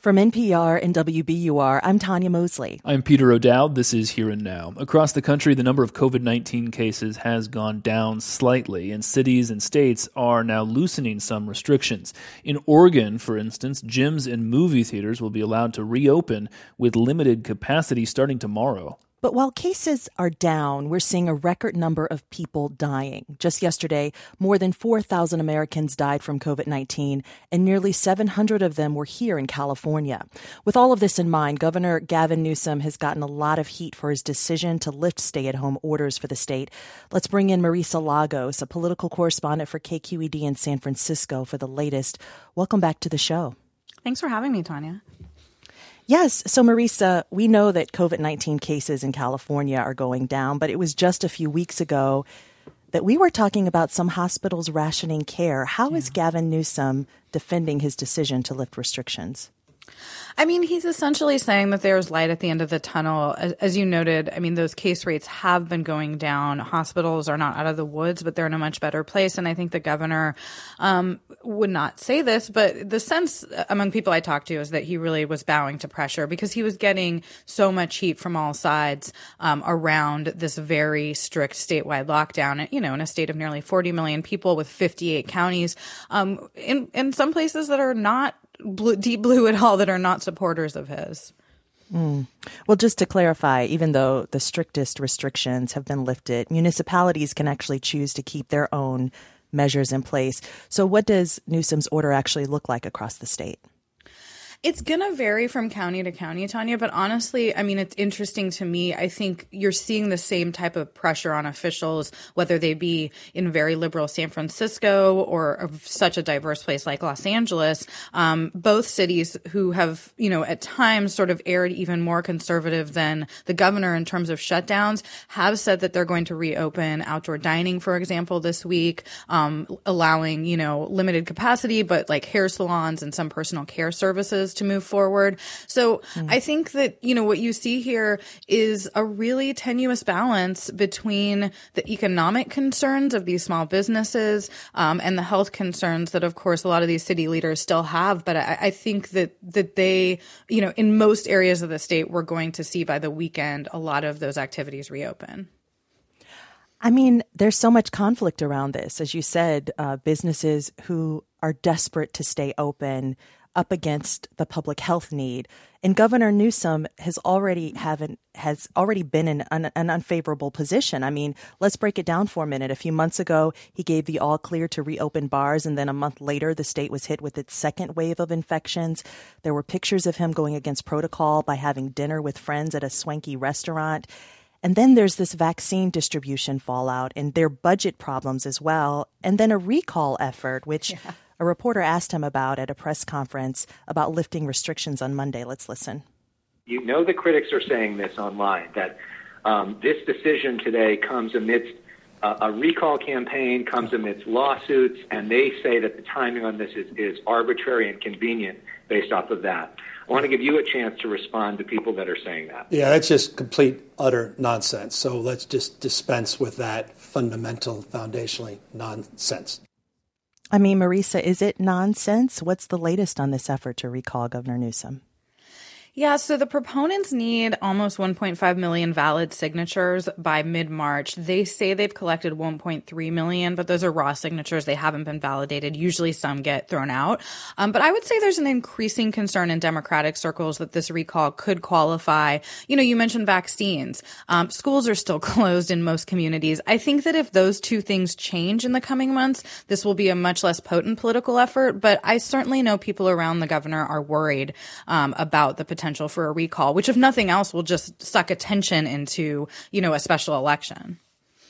From NPR and WBUR, I'm Tanya Mosley. I'm Peter O'Dowd. This is Here and Now. Across the country, the number of COVID-19 cases has gone down slightly, and cities and states are now loosening some restrictions. In Oregon, for instance, gyms and movie theaters will be allowed to reopen with limited capacity starting tomorrow. But while cases are down, we're seeing a record number of people dying. Just yesterday, more than 4,000 Americans died from COVID-19, and nearly 700 of them were here in California. With all of this in mind, Governor Gavin Newsom has gotten a lot of heat for his decision to lift stay-at-home orders for the state. Let's bring in Marisa Lagos, a political correspondent for KQED in San Francisco, for the latest. Welcome back to the show. Thanks for having me, Tanya. Yes. So, Marisa, we know that COVID-19 cases in California are going down, but it was just a few weeks ago that we were talking about some hospitals rationing care. How is Gavin Newsom defending his decision to lift restrictions? I mean, he's essentially saying that there's light at the end of the tunnel. As you noted, I mean, those case rates have been going down. Hospitals are not out of the woods, but they're in a much better place. And I think the governor would not say this, but the sense among people I talked to is that he really was bowing to pressure because he was getting so much heat from all sides around this very strict statewide lockdown, you know, in a state of nearly 40 million people with 58 counties, in some places that are not deep blue at all, that are not supporters of his. Well, just to clarify, even though the strictest restrictions have been lifted, municipalities can actually choose to keep their own measures in place. So what does Newsom's order actually look like across the state? It's going to vary from county to county, Tanya, but honestly, I mean, it's interesting to me. I think you're seeing the same type of pressure on officials, whether they be in very liberal San Francisco or such a diverse place like Los Angeles, both cities who have, you know, at times sort of erred even more conservative than the governor in terms of shutdowns, have said that they're going to reopen outdoor dining, for example, this week, allowing, you know, limited capacity, but like hair salons and some personal care services to move forward. So I think that, you know, what you see here is a really tenuous balance between the economic concerns of these small businesses and the health concerns that, of course, a lot of these city leaders still have. But I think that they, you know, in most areas of the state, we're going to see by the weekend a lot of those activities reopen. I mean, there's so much conflict around this. As you said, businesses who are desperate to stay open up against the public health need. And Governor Newsom has already been in an unfavorable position. I mean, let's break it down for a minute. A few months ago, he gave the all clear to reopen bars, and then a month later, the state was hit with its second wave of infections. There were pictures of him going against protocol by having dinner with friends at a swanky restaurant. And then there's this vaccine distribution fallout and their budget problems as well. And then a recall effort, which a reporter asked him about at a press conference about lifting restrictions on Monday. Let's listen. You know, the critics are saying this online, that this decision today comes amidst a recall campaign, comes amidst lawsuits, and they say that the timing on this is arbitrary and convenient based off of that. I want to give you a chance to respond to people that are saying that. Yeah, that's just complete, utter nonsense. So let's just dispense with that fundamental, foundationally nonsense. I mean, Marisa, is it nonsense? What's the latest on this effort to recall Governor Newsom? Yeah, so the proponents need almost 1.5 million valid signatures by mid-March. They say they've collected 1.3 million, but those are raw signatures. They haven't been validated. Usually some get thrown out. But I would say there's an increasing concern in Democratic circles that this recall could qualify. You know, you mentioned vaccines. Schools are still closed in most communities. I think that if those two things change in the coming months, this will be a much less potent political effort. But I certainly know people around the governor are worried about the potential for a recall, which if nothing else will just suck attention into, you know, a special election.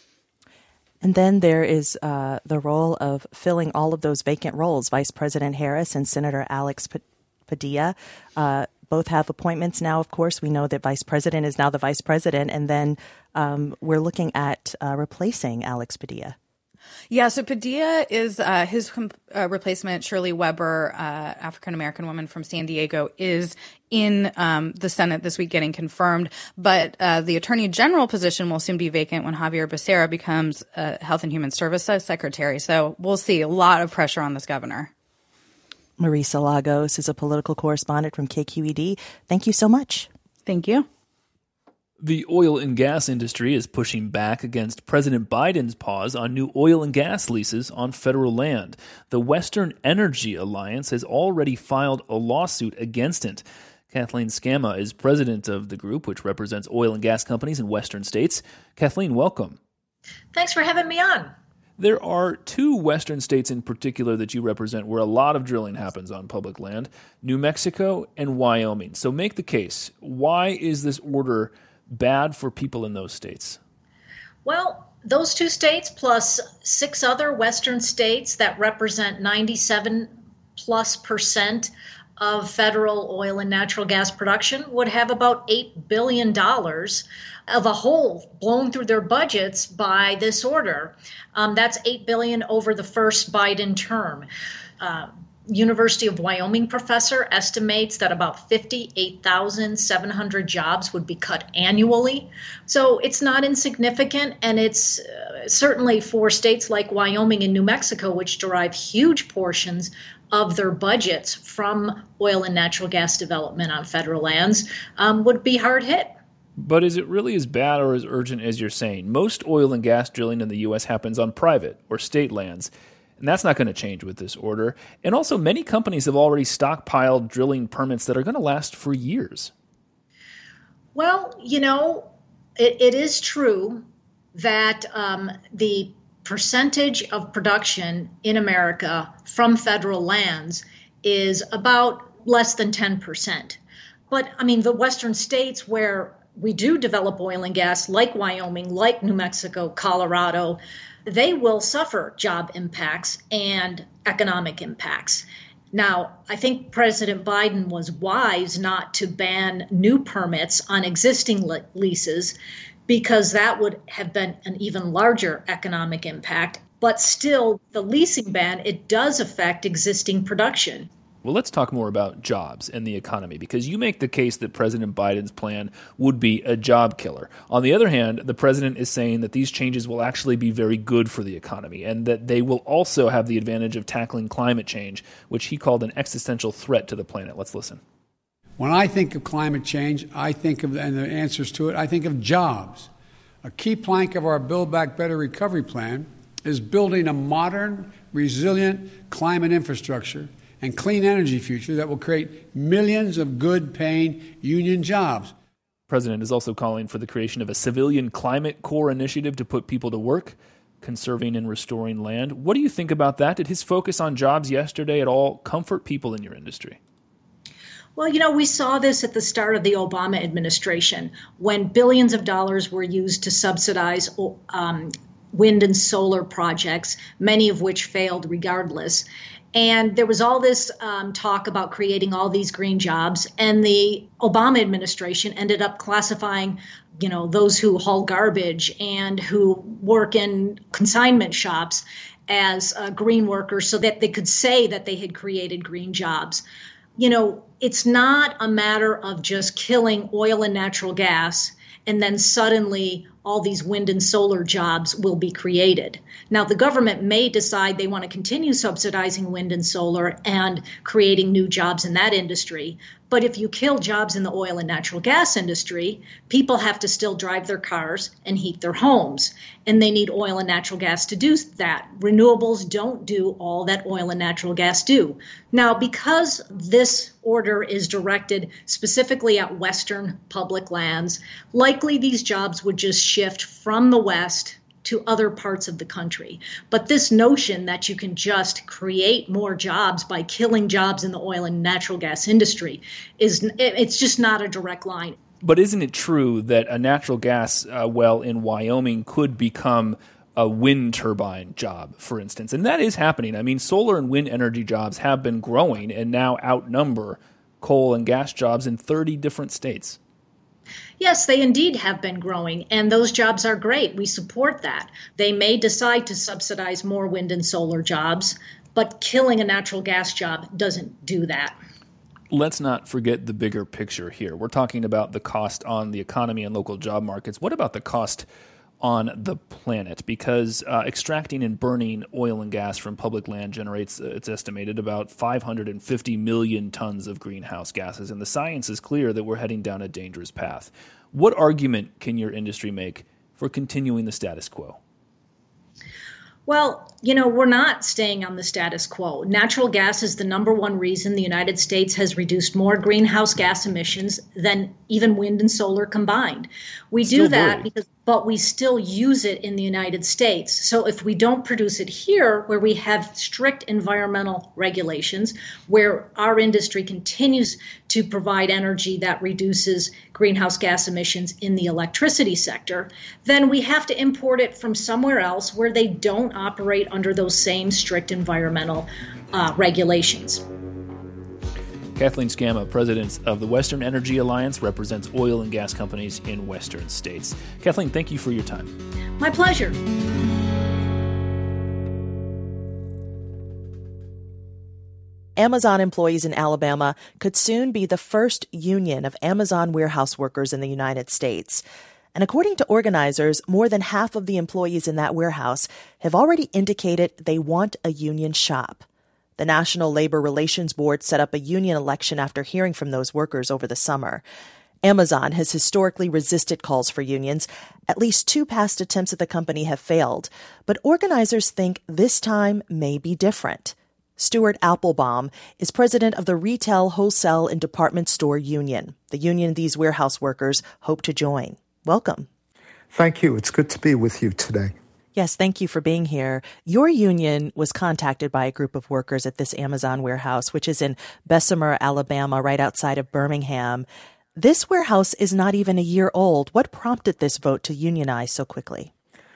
And then there is the role of filling all of those vacant roles. Vice President Harris and Senator Alex Padilla both have appointments now, of course. We know that Vice President is now the Vice President. And then we're looking at replacing Alex Padilla. Yeah, so Padilla is his replacement, Shirley Weber, African-American woman from San Diego, is in the Senate this week getting confirmed. But the Attorney General position will soon be vacant when Javier Becerra becomes Health and Human Services Secretary. So we'll see a lot of pressure on this governor. Marisa Lagos is a political correspondent from KQED. Thank you so much. Thank you. The oil and gas industry is pushing back against President Biden's pause on new oil and gas leases on federal land. The Western Energy Alliance has already filed a lawsuit against it. Kathleen Scamma is president of the group, which represents oil and gas companies in western states. Kathleen, welcome. Thanks for having me on. There are two western states in particular that you represent where a lot of drilling happens on public land, New Mexico and Wyoming. So make the case. Why is this order bad for people in those states? Well, those two states plus 6 other western states that represent 97+% of federal oil and natural gas production would have about $8 billion of a hole blown through their budgets by this order. That's $8 billion over the first Biden term. University of Wyoming professor estimates that about 58,700 jobs would be cut annually. So it's not insignificant, and it's certainly for states like Wyoming and New Mexico, which derive huge portions of their budgets from oil and natural gas development on federal lands, would be hard hit. But is it really as bad or as urgent as you're saying? Most oil and gas drilling in the U.S. happens on private or state lands. And that's not going to change with this order. And also, many companies have already stockpiled drilling permits that are going to last for years. Well, it is true that the percentage of production in America from federal lands is about less than 10%. But, the western states where we do develop oil and gas, like Wyoming, like New Mexico, Colorado, they will suffer job impacts and economic impacts. Now, I think President Biden was wise not to ban new permits on existing leases because that would have been an even larger economic impact. But still, the leasing ban, it does affect existing production. Well, let's talk more about jobs and the economy, because you make the case that President Biden's plan would be a job killer. On the other hand, the president is saying that these changes will actually be very good for the economy and that they will also have the advantage of tackling climate change, which he called an existential threat to the planet. Let's listen. When I think of climate change, I think of, and the answers to it, I think of jobs. A key plank of our Build Back Better recovery plan is building a modern, resilient climate infrastructure and clean energy future that will create millions of good-paying union jobs. The president is also calling for the creation of a civilian climate corps initiative to put people to work, conserving and restoring land. What do you think about that? Did his focus on jobs yesterday at all comfort people in your industry? Well, we saw this at the start of the Obama administration when billions of dollars were used to subsidize wind and solar projects, many of which failed regardless. And there was all this talk about creating all these green jobs. And the Obama administration ended up classifying, those who haul garbage and who work in consignment shops as green workers so that they could say that they had created green jobs. It's not a matter of just killing oil and natural gas and then suddenly all these wind and solar jobs will be created. Now, the government may decide they want to continue subsidizing wind and solar and creating new jobs in that industry. But if you kill jobs in the oil and natural gas industry, people have to still drive their cars and heat their homes. And they need oil and natural gas to do that. Renewables don't do all that oil and natural gas do. Now, because this order is directed specifically at Western public lands, likely these jobs would just shift from the West to other parts of the country. But this notion that you can just create more jobs by killing jobs in the oil and natural gas industry it's just not a direct line. But isn't it true that a natural gas well in Wyoming could become a wind turbine job, for instance? And that is happening. Solar and wind energy jobs have been growing and now outnumber coal and gas jobs in 30 different states. Yes, they indeed have been growing, and those jobs are great. We support that. They may decide to subsidize more wind and solar jobs, but killing a natural gas job doesn't do that. Let's not forget the bigger picture here. We're talking about the cost on the economy and local job markets. What about the cost on the planet, because extracting and burning oil and gas from public land generates, it's estimated, about 550 million tons of greenhouse gases. And the science is clear that we're heading down a dangerous path. What argument can your industry make for continuing the status quo? Well, we're not staying on the status quo. Natural gas is the number one reason the United States has reduced more greenhouse gas emissions than even wind and solar combined. We do that but we still use it in the United States. So if we don't produce it here, where we have strict environmental regulations, where our industry continues to provide energy that reduces greenhouse gas emissions in the electricity sector, then we have to import it from somewhere else where they don't operate under those same strict environmental regulations. Kathleen Scamma, president of the Western Energy Alliance, represents oil and gas companies in Western states. Kathleen, thank you for your time. My pleasure. Amazon employees in Alabama could soon be the first union of Amazon warehouse workers in the United States. And according to organizers, more than half of the employees in that warehouse have already indicated they want a union shop. The National Labor Relations Board set up a union election after hearing from those workers over the summer. Amazon has historically resisted calls for unions. At least 2 past attempts at the company have failed. But organizers think this time may be different. Stuart Applebaum is president of the Retail, Wholesale, and Department Store Union, the union these warehouse workers hope to join. Welcome. Thank you. It's good to be with you today. Yes, thank you for being here. Your union was contacted by a group of workers at this Amazon warehouse, which is in Bessemer, Alabama, right outside of Birmingham. This warehouse is not even a year old. What prompted this vote to unionize so quickly?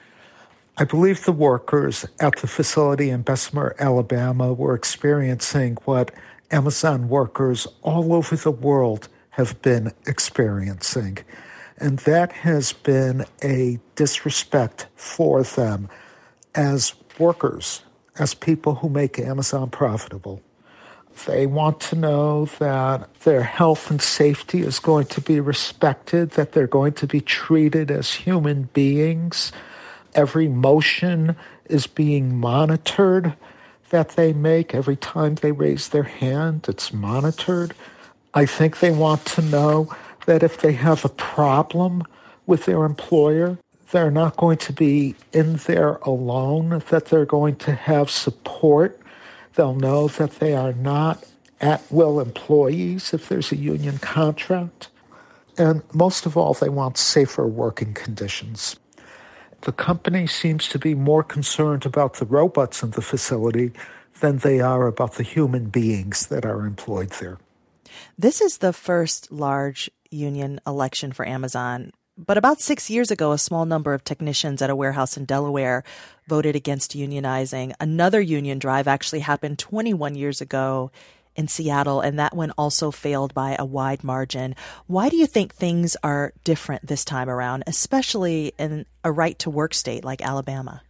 I believe the workers at the facility in Bessemer, Alabama, were experiencing what Amazon workers all over the world have been experiencing. And that has been a disrespect for them as workers, as people who make Amazon profitable. They want to know that their health and safety is going to be respected, that they're going to be treated as human beings. Every motion is being monitored that they make. Every time they raise their hand, it's monitored. I think they want to know that if they have a problem with their employer, they're not going to be in there alone, that they're going to have support. They'll know that they are not at-will employees if there's a union contract. And most of all, they want safer working conditions. The company seems to be more concerned about the robots in the facility than they are about the human beings that are employed there. This is the first large union election for Amazon. But about 6 years ago, a small number of technicians at a warehouse in Delaware voted against unionizing. Another union drive actually happened 21 years ago in Seattle, and that one also failed by a wide margin. Why do you think things are different this time around, especially in a right-to-work state like Alabama?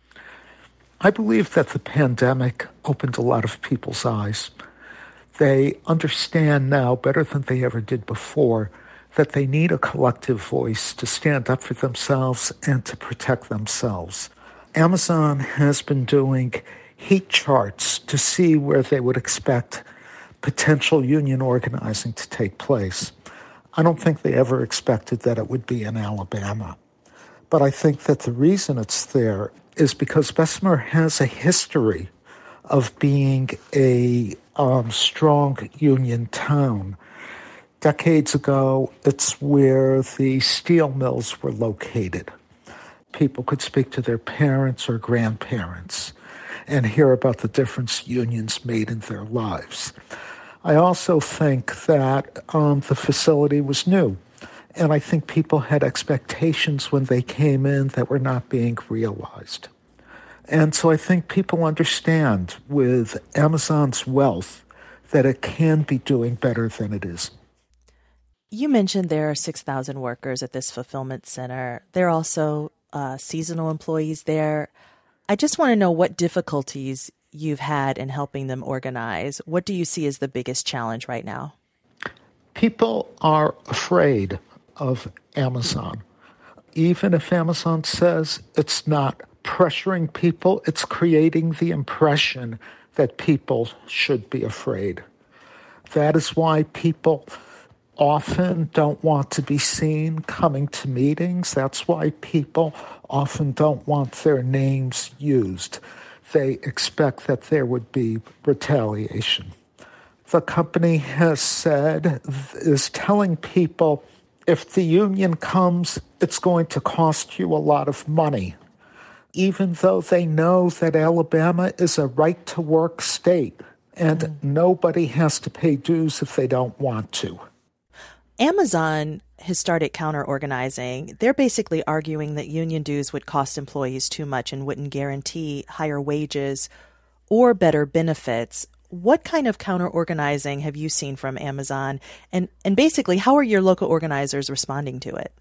I believe that the pandemic opened a lot of people's eyes. They understand now better than they ever did before that they need a collective voice to stand up for themselves and to protect themselves. Amazon has been doing heat charts to see where they would expect potential union organizing to take place. I don't think they ever expected that it would be in Alabama. But I think that the reason it's there is because Bessemer has a history of being a strong union town. Decades ago, it's where the steel mills were located. People could speak to their parents or grandparents and hear about the difference unions made in their lives. I also think that the facility was new, and I think people had expectations when they came in that were not being realized. And so I think people understand with Amazon's wealth that it can be doing better than it is. You mentioned there are 6,000 workers at this fulfillment center. There are also seasonal employees there. I just want to know what difficulties you've had in helping them organize. What do you see as the biggest challenge right now? People are afraid of Amazon. even if Amazon says it's not pressuring people, it's creating the impression that people should be afraid. That is why people often don't want to be seen coming to meetings. That's why people often don't want their names used. They expect that there would be retaliation. The company has said, is telling people, if the union comes, it's going to cost you a lot of money, even though they know that Alabama is a right-to-work state and nobody has to pay dues if they don't want to. Amazon has started counter-organizing. They're basically arguing that union dues would cost employees too much and wouldn't guarantee higher wages or better benefits. What kind of counter-organizing have you seen from Amazon? And basically, how are your local organizers responding to it?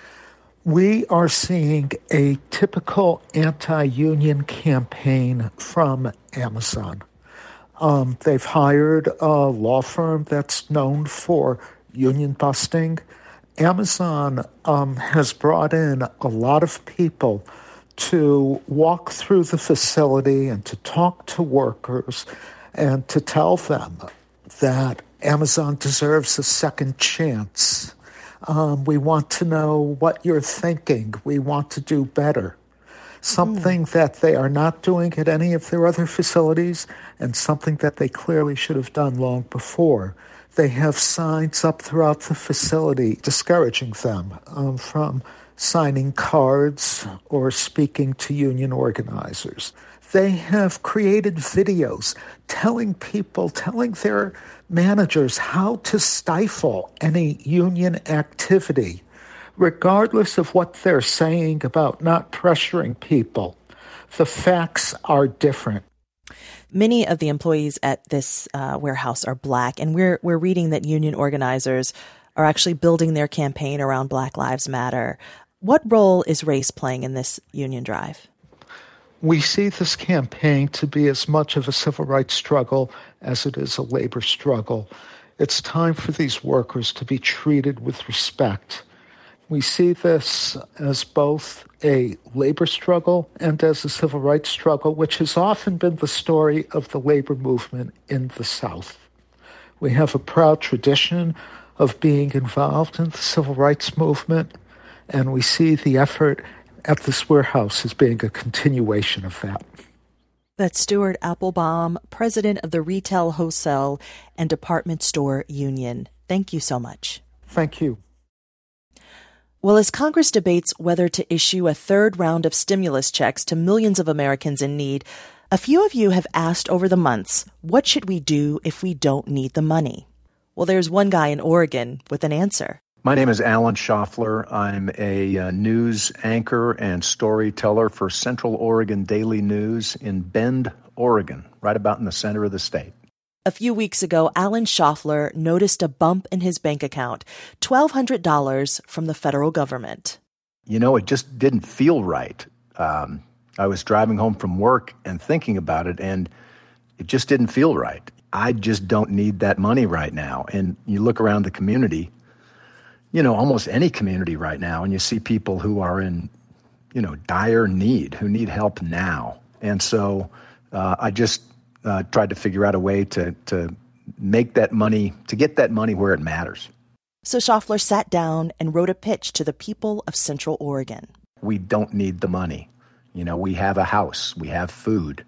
We are seeing a typical anti-union campaign from Amazon. They've hired a law firm that's known for union busting. Amazon has brought in a lot of people to walk through the facility and to talk to workers and to tell them that Amazon deserves a second chance. We want to know what you're thinking. We want to do better. Something that they are not doing at any of their other facilities, and something that they clearly should have done long before. They have signs up throughout the facility discouraging them from signing cards or speaking to union organizers. They have created videos telling their managers how to stifle any union activity, regardless of what they're saying about not pressuring people. The facts are different. Many of the employees at this warehouse are Black, and we're reading that union organizers are actually building their campaign around Black Lives Matter. What role is race playing in this union drive? We see this campaign to be as much of a civil rights struggle as it is a labor struggle. It's time for these workers to be treated with respect. We see this as both a labor struggle and as a civil rights struggle, which has often been the story of the labor movement in the South. We have a proud tradition of being involved in the civil rights movement, and we see the effort at this warehouse as being a continuation of that. That's Stuart Applebaum, president of the Retail, Wholesale, and Department Store Union. Thank you so much. Thank you. Well, as Congress debates whether to issue a third round of stimulus checks to millions of Americans in need, a few of you have asked over the months, what should we do if we don't need the money? Well, there's one guy in Oregon with an answer. My name is Alan Schaffler. I'm a news anchor and storyteller for Central Oregon Daily News in Bend, Oregon, right about in the center of the state. A few weeks ago, Alan Schaffler noticed a bump in his bank account, $1,200 from the federal government. You know, it just didn't feel right. I was driving home from work and thinking about it, and it just didn't feel right. I just don't need that money right now. And you look around the community, you know, almost any community right now, and you see people who are in, you know, dire need, who need help now. And so I just tried to figure out a way to make that money, to get that money where it matters. So Schaffler sat down and wrote a pitch to the people of Central Oregon. We don't need the money. You know, we have a house, we have food.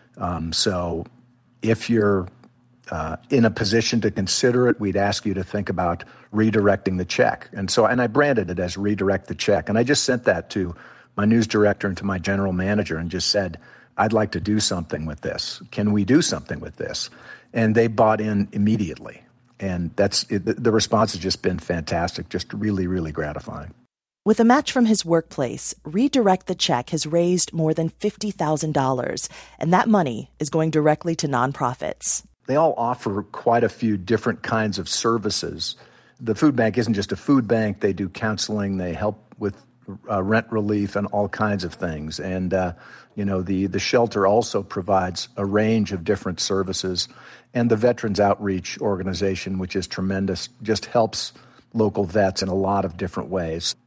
So if you're in a position to consider it, we'd ask you to think about redirecting the check. And I branded it as Redirect the Check. And I just sent that to my news director and to my general manager and just said, I'd like to do something with this. Can we do something with this? And they bought in immediately. And the response has just been fantastic, just really, really gratifying. With a match from his workplace, Redirect the Check has raised more than $50,000, and that money is going directly to nonprofits. They all offer quite a few different kinds of services. The food bank isn't just a food bank. They do counseling. They help with rent relief and all kinds of things. And, the shelter also provides a range of different services. And the Veterans Outreach Organization, which is tremendous, just helps local vets in a lot of different ways.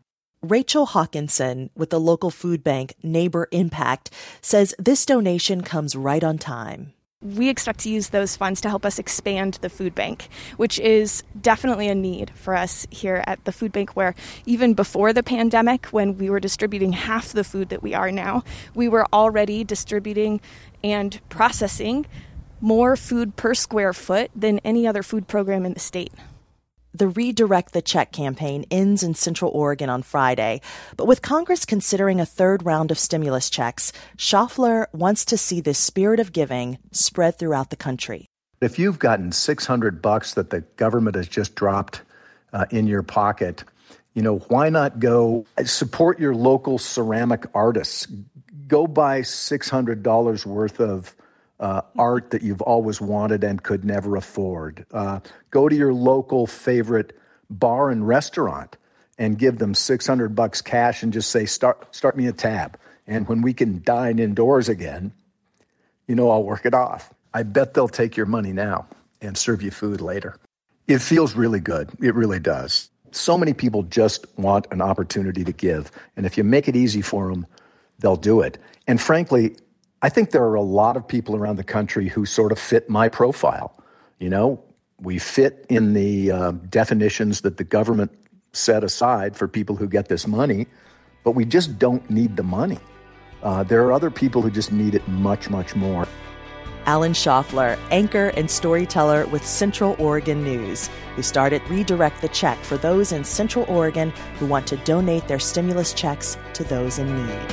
Rachel Hawkinson with the local food bank Neighbor Impact says this donation comes right on time. We expect to use those funds to help us expand the food bank, which is definitely a need for us here at the food bank, where even before the pandemic, when we were distributing half the food that we are now, we were already distributing and processing more food per square foot than any other food program in the state. The Redirect the Check campaign ends in Central Oregon on Friday, but with Congress considering a third round of stimulus checks, Schaffler wants to see this spirit of giving spread throughout the country. If you've gotten $600 that the government has just dropped in your pocket, why not go support your local ceramic artists? Go buy $600 worth of art that you've always wanted and could never afford. Go to your local favorite bar and restaurant and give them $600 cash and just say, start me a tab. And when we can dine indoors again, I'll work it off. I bet they'll take your money now and serve you food later. It feels really good. It really does. So many people just want an opportunity to give. And if you make it easy for them, they'll do it. And frankly, I think there are a lot of people around the country who sort of fit my profile. We fit in the definitions that the government set aside for people who get this money, but we just don't need the money. There are other people who just need it much, much more. Alan Schaffler, anchor and storyteller with Central Oregon News, who started Redirect the Check for those in Central Oregon who want to donate their stimulus checks to those in need.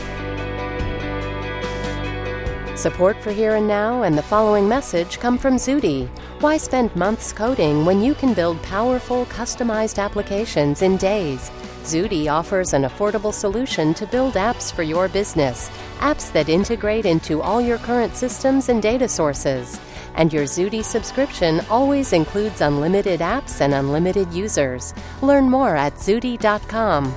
Support for Here and Now and the following message come from Zudy. Why spend months coding when you can build powerful, customized applications in days? Zudy offers an affordable solution to build apps for your business, apps that integrate into all your current systems and data sources. And your Zudy subscription always includes unlimited apps and unlimited users. Learn more at Zudy.com.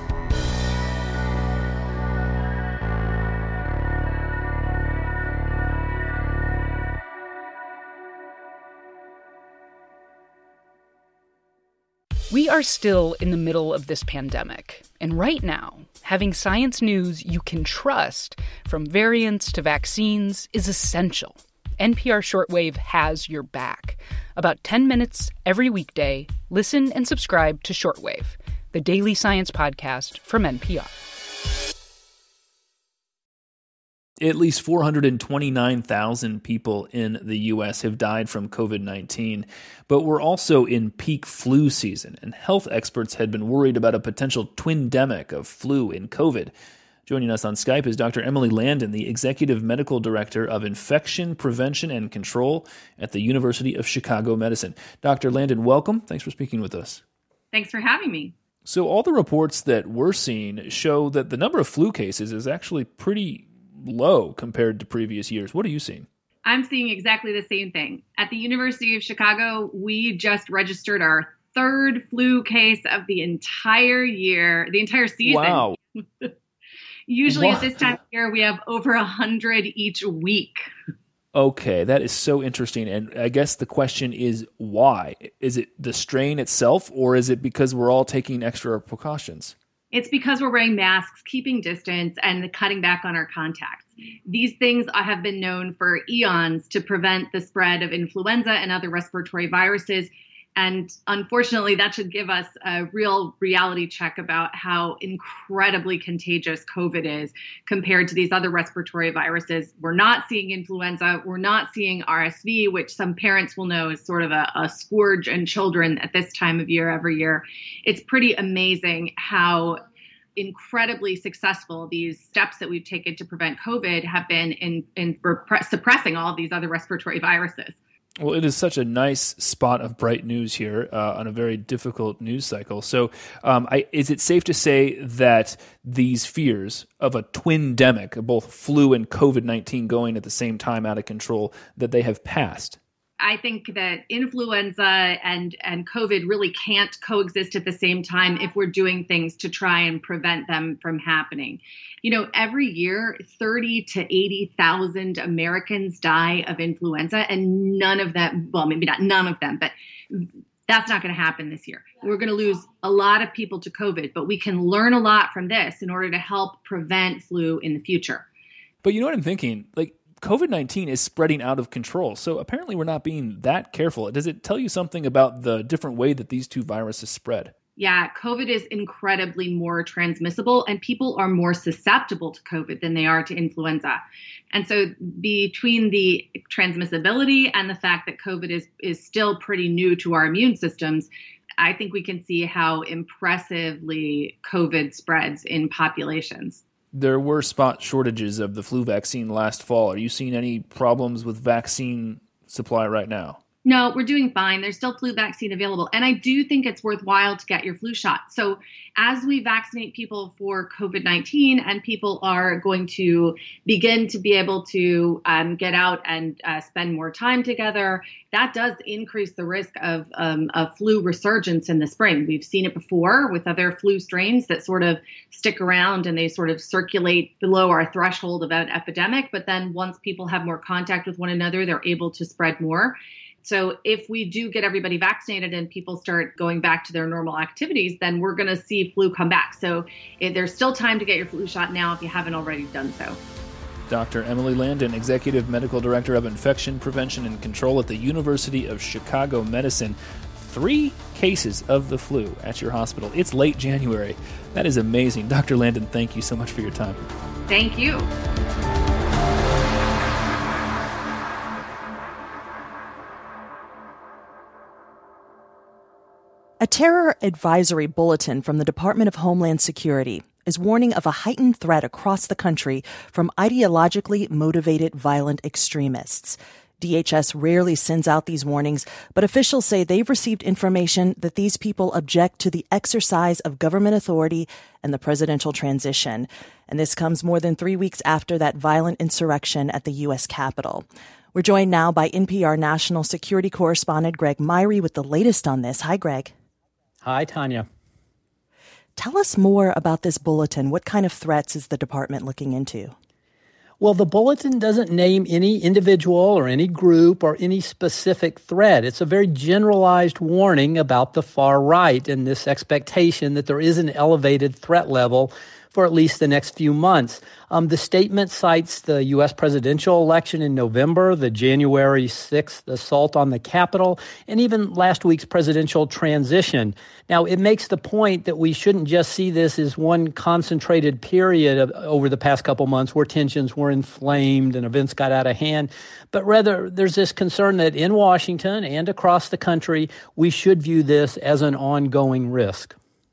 We are still in the middle of this pandemic, and right now, having science news you can trust, from variants to vaccines, is essential. NPR Shortwave has your back. About 10 minutes every weekday, listen and subscribe to Shortwave, the daily science podcast from NPR. At least 429,000 people in the U.S. have died from COVID-19, but we're also in peak flu season, and health experts had been worried about a potential twindemic of flu and COVID. Joining us on Skype is Dr. Emily Landon, the Executive Medical Director of Infection Prevention and Control at the University of Chicago Medicine. Dr. Landon, welcome. Thanks for speaking with us. Thanks for having me. So all the reports that we're seeing show that the number of flu cases is actually pretty low compared to previous years. What are you seeing? I'm seeing exactly the same thing. At the University of Chicago, we just registered our third flu case of the entire year, the entire season. Wow. Usually at this time of year, we have over 100 each week. Okay, that is so interesting. And I guess the question is why? Is it the strain itself, or is it because we're all taking extra precautions? It's because we're wearing masks, keeping distance, and cutting back on our contacts. These things have been known for eons to prevent the spread of influenza and other respiratory viruses. And unfortunately, that should give us a real reality check about how incredibly contagious COVID is compared to these other respiratory viruses. We're not seeing influenza. We're not seeing RSV, which some parents will know is sort of a scourge in children at this time of year every year. It's pretty amazing how incredibly successful these steps that we've taken to prevent COVID have been in suppressing all of these other respiratory viruses. Well, it is such a nice spot of bright news here on a very difficult news cycle. So is it safe to say that these fears of a twindemic, both flu and COVID-19 going at the same time out of control, that they have passed? I think that influenza and COVID really can't coexist at the same time if we're doing things to try and prevent them from happening. You know, every year, 30 to 80,000 Americans die of influenza, and none of them, well, maybe not none of them, but That's not going to happen this year. We're going to lose a lot of people to COVID, but we can learn a lot from this in order to help prevent flu in the future. But you know what I'm thinking? Like, COVID-19 is spreading out of control, so apparently we're not being that careful. Does it tell you something about the different way that these two viruses spread? Yeah, COVID is incredibly more transmissible, and people are more susceptible to COVID than they are to influenza. And so between the transmissibility and the fact that COVID is still pretty new to our immune systems, I think we can see how impressively COVID spreads in populations. There were spot shortages of the flu vaccine last fall. Are you seeing any problems with vaccine supply right now? No, we're doing fine. There's still flu vaccine available. And I do think it's worthwhile to get your flu shot. So as we vaccinate people for COVID-19 and people are going to begin to be able to get out and spend more time together, that does increase the risk of a flu resurgence in the spring. We've seen it before with other flu strains that sort of stick around and they sort of circulate below our threshold of an epidemic. But then once people have more contact with one another, they're able to spread more. So if we do get everybody vaccinated and people start going back to their normal activities, then we're going to see flu come back. So there's still time to get your flu shot now if you haven't already done so. Dr. Emily Landon, Executive Medical Director of Infection Prevention and Control at the University of Chicago Medicine. 3 cases of the flu at your hospital. It's late January. That is amazing. Dr. Landon, thank you so much for your time. Thank you. A terror advisory bulletin from the Department of Homeland Security is warning of a heightened threat across the country from ideologically motivated violent extremists. DHS rarely sends out these warnings, but officials say they've received information that these people object to the exercise of government authority and the presidential transition. And this comes more than 3 weeks after that violent insurrection at the U.S. Capitol. We're joined now by NPR national security correspondent Greg Myrie with the latest on this. Hi, Greg. Hi, Tanya. Tell us more about this bulletin. What kind of threats is the department looking into? Well, the bulletin doesn't name any individual or any group or any specific threat. It's a very generalized warning about the far right and this expectation that there is an elevated threat level for at least the next few months. The statement cites the U.S. presidential election in November, the January 6th assault on the Capitol, and even last week's presidential transition. Now, it makes the point that we shouldn't just see this as one concentrated period over the past couple months where tensions were inflamed and events got out of hand, but rather there's this concern that in Washington and across the country, we should view this as an ongoing risk.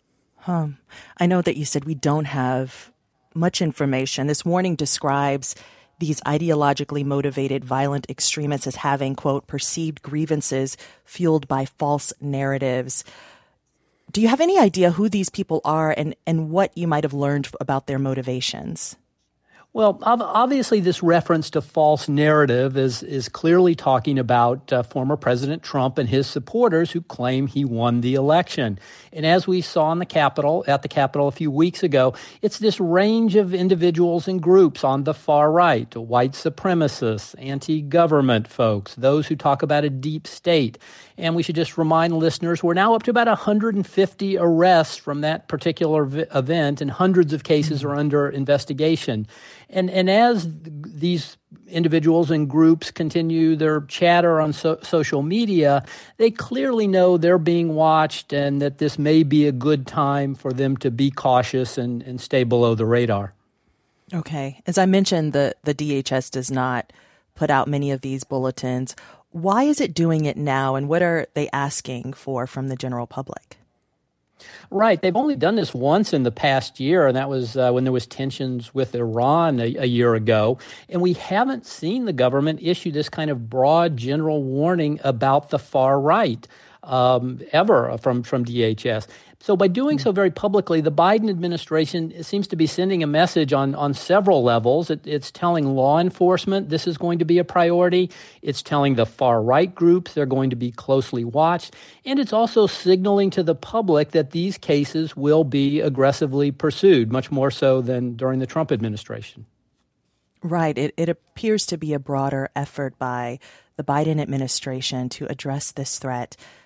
I know that you said we don't have much information. This warning describes these ideologically motivated violent extremists as having, quote, perceived grievances fueled by false narratives. Do you have any idea who these people are and what you might have learned about their motivations? Well, obviously, this reference to false narrative is clearly talking about former President Trump and his supporters who claim he won the election. And as we saw at the Capitol a few weeks ago, it's this range of individuals and groups on the far right, white supremacists, anti-government folks, those who talk about a deep state. And we should just remind listeners, we're now up to about 150 arrests from that particular event, and hundreds of cases are under investigation. And as these individuals and groups continue their chatter on social media, they clearly know they're being watched and that this may be a good time for them to be cautious and stay below the radar. Okay. As I mentioned, the DHS does not put out many of these bulletins. Why is it doing it now, and what are they asking for from the general public? Right. They've only done this once in the past year, and that was when there was tensions with Iran a year ago. And we haven't seen the government issue this kind of broad general warning about the far right ever from DHS. So by doing so very publicly, the Biden administration seems to be sending a message on several levels. It's telling law enforcement this is going to be a priority. It's telling the far-right groups they're going to be closely watched. And it's also signaling to the public that these cases will be aggressively pursued, much more so than during the Trump administration. Right. It appears to be a broader effort by the Biden administration to address this threat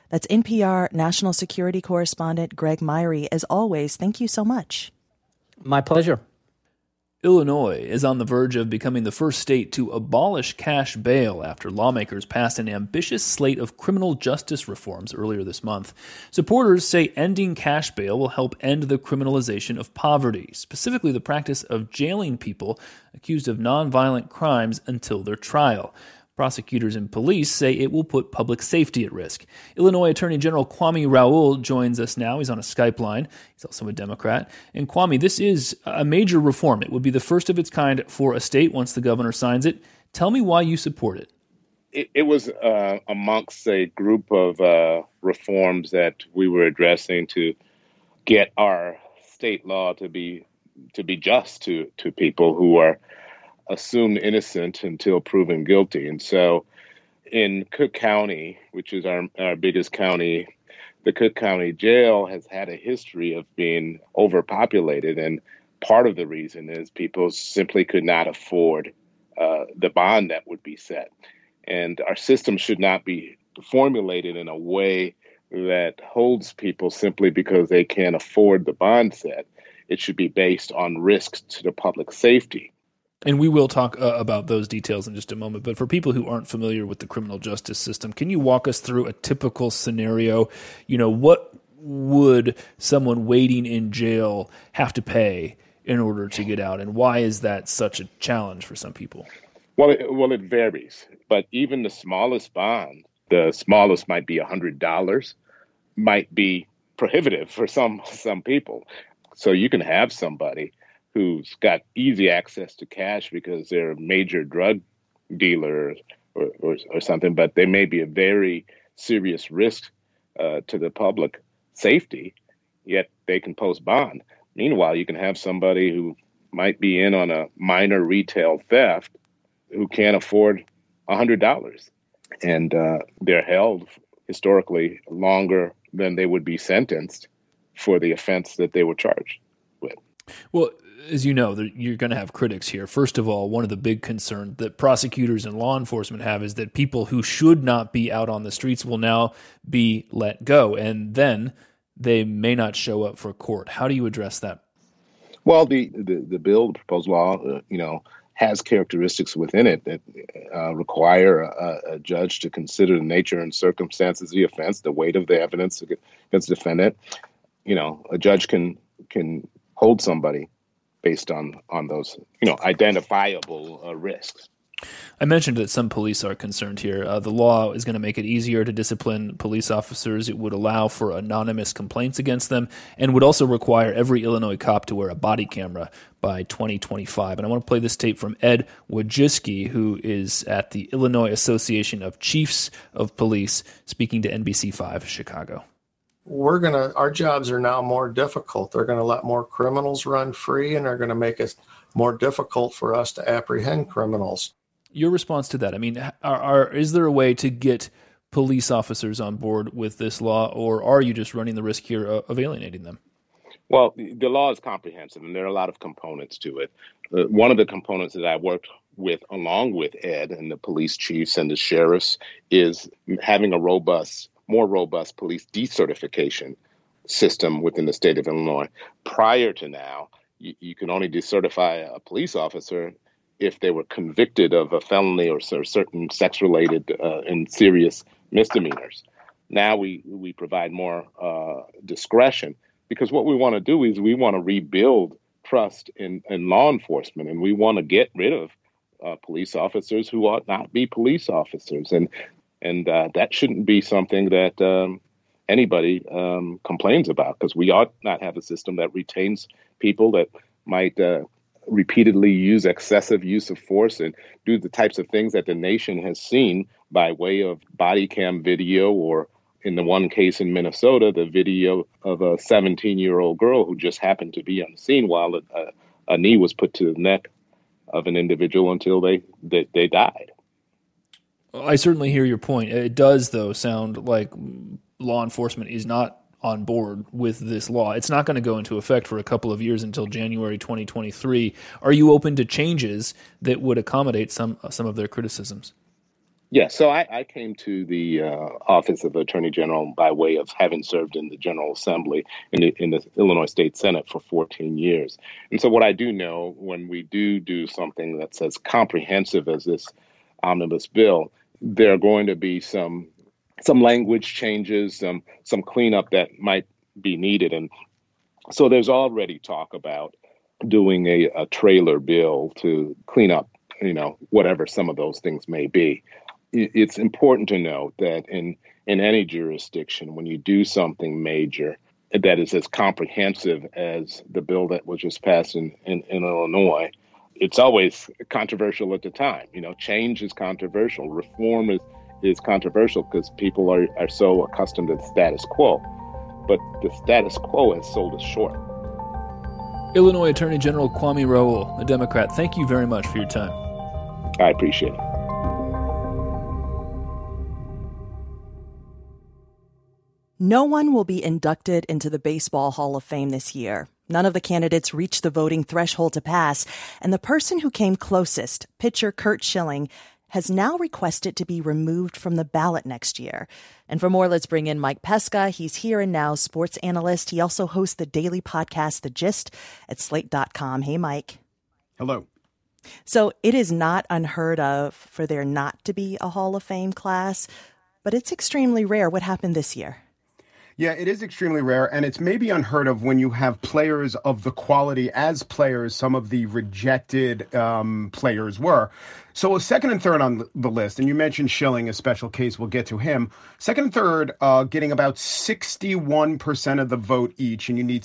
That's NPR national security correspondent Greg Myrie. As always, thank you so much. My pleasure. Illinois is on the verge of becoming the first state to abolish cash bail after lawmakers passed an ambitious slate of criminal justice reforms earlier this month. Supporters say ending cash bail will help end the criminalization of poverty, specifically the practice of jailing people accused of nonviolent crimes until their trial. Prosecutors and police say it will put public safety at risk. Illinois Attorney General Kwame Raoul joins us now. He's on a Skype line. He's also a Democrat. And Kwame, this is a major reform. It would be the first of its kind for a state once the governor signs it. Tell me why you support it. It was amongst a group of reforms that we were addressing to get our state law to be just to people who are assumed innocent until proven guilty. And so in Cook County, which is our biggest county, the Cook County Jail has had a history of being overpopulated. And part of the reason is people simply could not afford the bond that would be set. And our system should not be formulated in a way that holds people simply because they can't afford the bond set. It should be based on risks to the public safety. And we will talk about those details in just a moment. But for people who aren't familiar with the criminal justice system, can you walk us through a typical scenario? What would someone waiting in jail have to pay in order to get out? And why is that such a challenge for some people? Well, it varies. But even the smallest bond, the smallest might be $100, might be prohibitive for some people. So you can have somebody who's got easy access to cash because they're a major drug dealer or something, but they may be a very serious risk to the public safety, yet they can post bond. Meanwhile, you can have somebody who might be in on a minor retail theft who can't afford $100. And they're held historically longer than they would be sentenced for the offense that they were charged with. Well, as you know, you're going to have critics here. First of all, one of the big concerns that prosecutors and law enforcement have is that people who should not be out on the streets will now be let go, and then they may not show up for court. How do you address that? Well, the bill, the proposed law, has characteristics within it that require a judge to consider the nature and circumstances of the offense, the weight of the evidence against the defendant. A judge can hold somebody based on those, identifiable risks. I mentioned that some police are concerned here. The law is going to make it easier to discipline police officers. It would allow for anonymous complaints against them and would also require every Illinois cop to wear a body camera by 2025. And I want to play this tape from Ed Wojcicki, who is at the Illinois Association of Chiefs of Police, speaking to NBC5 Chicago. Our jobs are now more difficult. They're going to let more criminals run free, and they're going to make it more difficult for us to apprehend criminals. Your response to that? I mean, is there a way to get police officers on board with this law, or are you just running the risk here of alienating them? Well, the law is comprehensive, and there are a lot of components to it. One of the components that I worked with, along with Ed and the police chiefs and the sheriffs, is having a more robust police decertification system within the state of Illinois. Prior to now, you can only decertify a police officer if they were convicted of a felony or certain sex-related and serious misdemeanors. Now we provide more discretion, because what we want to do is we want to rebuild trust in law enforcement, and we want to get rid of police officers who ought not be police officers. And that shouldn't be something that anybody complains about, because we ought not have a system that retains people that might repeatedly use excessive use of force and do the types of things that the nation has seen by way of body cam video, or in the one case in Minnesota, the video of a 17-year-old girl who just happened to be on the scene while a knee was put to the neck of an individual until they died. I certainly hear your point. It does, though, sound like law enforcement is not on board with this law. It's not going to go into effect for a couple of years until January 2023. Are you open to changes that would accommodate some of their criticisms? Yes, so I came to the Office of Attorney General by way of having served in the General Assembly in the Illinois State Senate for 14 years. And so what I do know, when we do something that's as comprehensive as this omnibus bill, there are going to be some language changes, some cleanup that might be needed. And so there's already talk about doing a trailer bill to clean up, whatever some of those things may be. It's important to note that in any jurisdiction, when you do something major that is as comprehensive as the bill that was just passed in Illinois, it's always controversial at the time. Change is controversial. Reform is controversial because people are so accustomed to the status quo. But the status quo has sold us short. Illinois Attorney General Kwame Raoul, a Democrat, thank you very much for your time. I appreciate it. No one will be inducted into the Baseball Hall of Fame this year. None of the candidates reached the voting threshold to pass, and the person who came closest, pitcher Curt Schilling, has now requested to be removed from the ballot next year. And for more, let's bring in Mike Pesca. He's Here and Now sports analyst. He also hosts the daily podcast, The Gist, at Slate.com. Hey, Mike. Hello. So it is not unheard of for there not to be a Hall of Fame class, but it's extremely rare. What happened this year? Yeah, it is extremely rare, and it's maybe unheard of when you have players of the quality as players some of the rejected players were. So a second and third on the list, and you mentioned Schilling, a special case, we'll get to him. Second and third getting about 61% of the vote each, and you need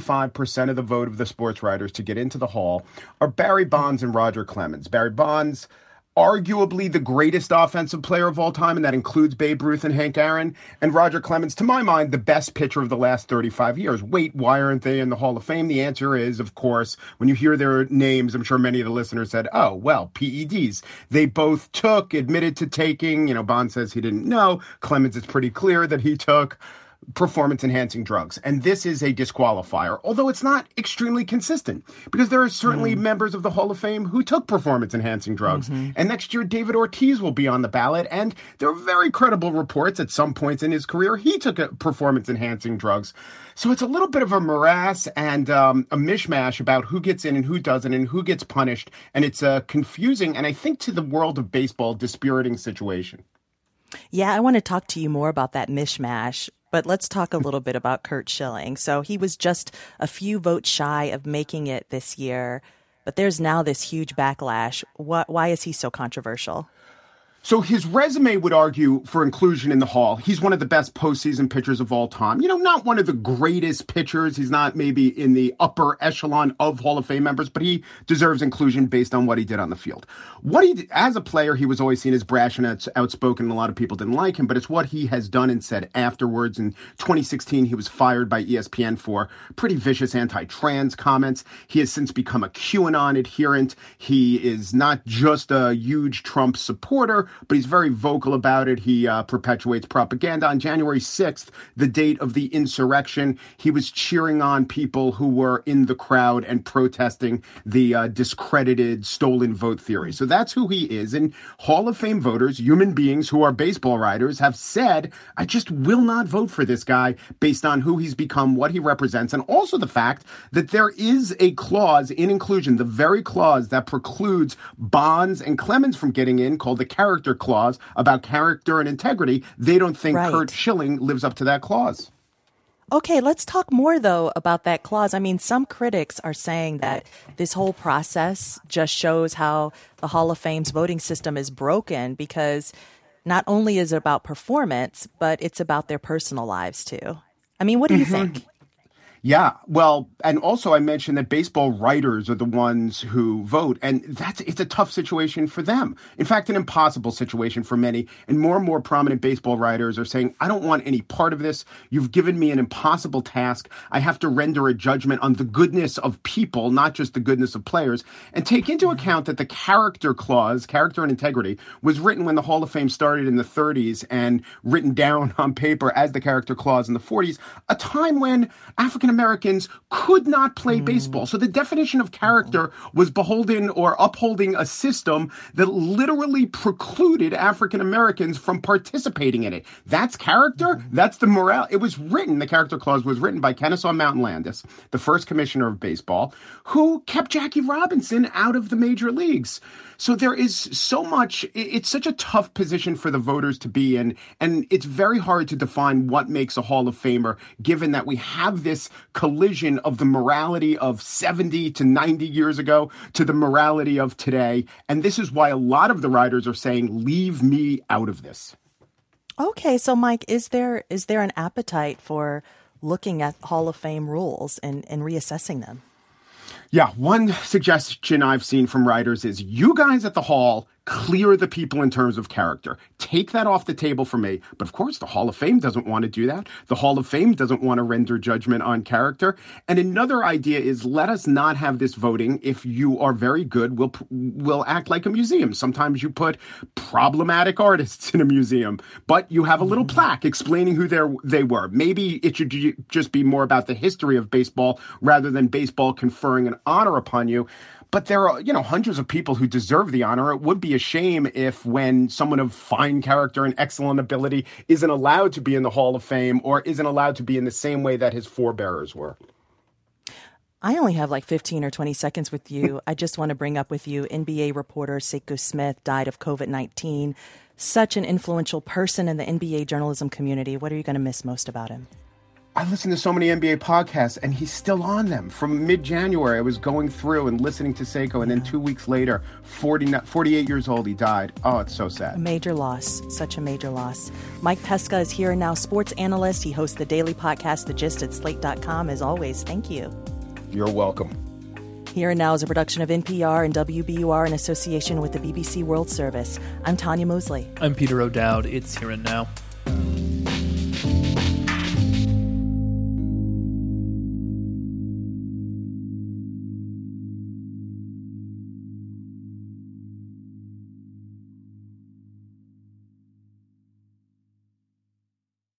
75% of the vote of the sports writers to get into the hall, are Barry Bonds and Roger Clemens. Barry Bonds, arguably the greatest offensive player of all time, and that includes Babe Ruth and Hank Aaron. And Roger Clemens, to my mind, the best pitcher of the last 35 years. Wait, why aren't they in the Hall of Fame? The answer is, of course, when you hear their names, I'm sure many of the listeners said, oh, well, PEDs. They both admitted to taking, Bond says he didn't know. Clemens, it's pretty clear that he took performance-enhancing drugs. And this is a disqualifier, although it's not extremely consistent, because there are certainly members of the Hall of Fame who took performance-enhancing drugs. Mm-hmm. And next year, David Ortiz will be on the ballot, and there are very credible reports at some points in his career he took performance-enhancing drugs. So it's a little bit of a morass and a mishmash about who gets in and who doesn't and who gets punished. And it's a confusing, and I think to the world of baseball, dispiriting situation. Yeah, I want to talk to you more about that mishmash. But let's talk a little bit about Curt Schilling. So he was just a few votes shy of making it this year, but there's now this huge backlash. Why is he so controversial? So his resume would argue for inclusion in the Hall. He's one of the best postseason pitchers of all time. Not one of the greatest pitchers. He's not maybe in the upper echelon of Hall of Fame members, but he deserves inclusion based on what he did on the field. As a player, he was always seen as brash and outspoken, and a lot of people didn't like him, but it's what he has done and said afterwards. In 2016, he was fired by ESPN for pretty vicious anti-trans comments. He has since become a QAnon adherent. He is not just a huge Trump supporter, but he's very vocal about it. He perpetuates propaganda. On January 6th, the date of the insurrection, he was cheering on people who were in the crowd and protesting the discredited stolen vote theory. So that's who he is. And Hall of Fame voters, human beings who are baseball writers, have said, I just will not vote for this guy based on who he's become, what he represents, and also the fact that there is a clause in inclusion, the very clause that precludes Bonds and Clemens from getting in, called the character clause, about character and integrity. They don't think Curt Schilling lives up to that clause. Okay, let's talk more, though, about that clause. I mean, some critics are saying that this whole process just shows how the Hall of Fame's voting system is broken, because not only is it about performance, but it's about their personal lives, too. I mean, what do you think? Yeah, well, and also I mentioned that baseball writers are the ones who vote, and it's a tough situation for them. In fact, an impossible situation for many, and more prominent baseball writers are saying, I don't want any part of this. You've given me an impossible task. I have to render a judgment on the goodness of people, not just the goodness of players, and take into account that the character clause, character and integrity, was written when the Hall of Fame started in the 30s and written down on paper as the character clause in the 40s, a time when African Americans could not play baseball. So the definition of character was beholden or upholding a system that literally precluded African Americans from participating in it. That's character. That's the morale. It was written, the character clause was written by Kennesaw Mountain Landis, the first commissioner of baseball, who kept Jackie Robinson out of the major leagues. So there is so much, it's such a tough position for the voters to be in, and it's very hard to define what makes a Hall of Famer, given that we have this collision of the morality of 70 to 90 years ago to the morality of today. And this is why a lot of the writers are saying, leave me out of this. Okay, so Mike, is there an appetite for looking at Hall of Fame rules and reassessing them? Yeah, one suggestion I've seen from writers is you guys at the Hall clear the people in terms of character. Take that off the table for me. But of course, the Hall of Fame doesn't want to do that. The Hall of Fame doesn't want to render judgment on character. And another idea is let us not have this voting. If you are very good, we'll act like a museum. Sometimes you put problematic artists in a museum, but you have a little plaque explaining who they were. Maybe it should just be more about the history of baseball rather than baseball conferring an honor upon you. But there are, hundreds of people who deserve the honor. It would be a shame if when someone of fine character and excellent ability isn't allowed to be in the Hall of Fame or isn't allowed to be in the same way that his forebearers were. I only have like 15 or 20 seconds with you. I just want to bring up with you NBA reporter Sekou Smith died of COVID-19. Such an influential person in the NBA journalism community. What are you going to miss most about him? I listen to so many NBA podcasts, and he's still on them. From mid-January, I was going through and listening to Sekou, and then 2 weeks later, 48 years old, he died. Oh, it's so sad. A major loss. Such a major loss. Mike Pesca is here now, sports analyst. He hosts the daily podcast, The Gist, at Slate.com. As always, thank you. You're welcome. Here and Now is a production of NPR and WBUR in association with the BBC World Service. I'm Tanya Mosley. I'm Peter O'Dowd. It's Here and Now.